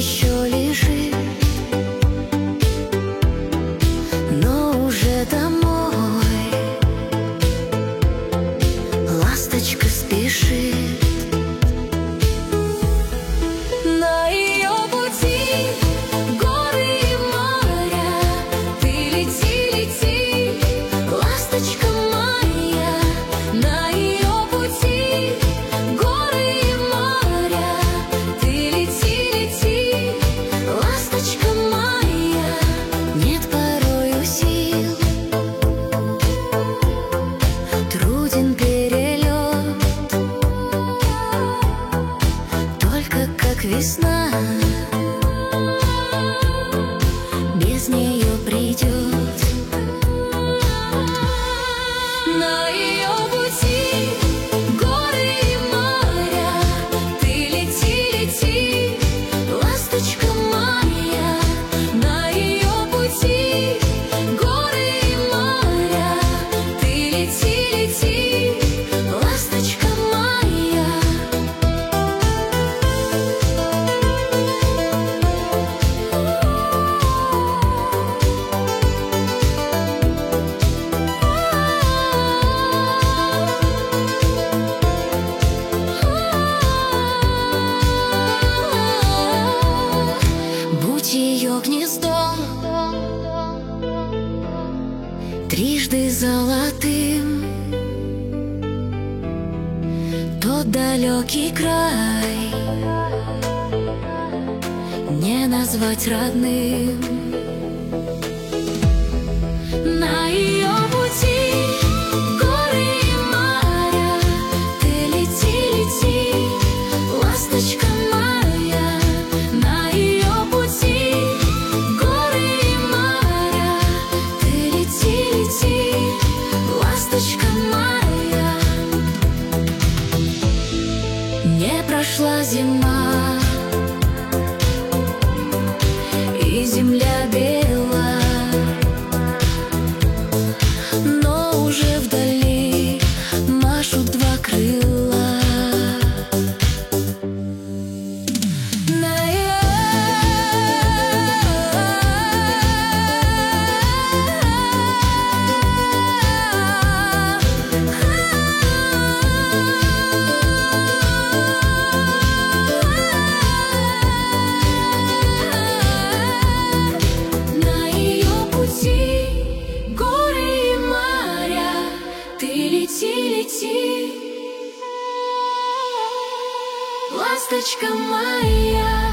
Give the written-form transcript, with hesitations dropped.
еще лежит, но уже домой ласточка спешит. На ее пути горы и моря, ты лети, лети, ласточка моя. На ее пути горы и моря, ты лети, лети, ласточка моя. Нет порою сил, труден перелет, только как весна без нее придет. На ее пути горы и моря, ты лети, лети, ласточка моя. На ее пути горы и моря, ты лети, лети, ласточка моя. Будь ее гнездом трижды золотым, тот далекий край не назвать родным. На ее пути горы и моря, ты лети, лети, ласточка моя. На ее пути горы и моря, ты лети, лети, ласточка моя. Не прошла зима, и земля бела, но уже вдали машут два крыла. На ее пути горы и моря, ты лети, лети, ласточка моя.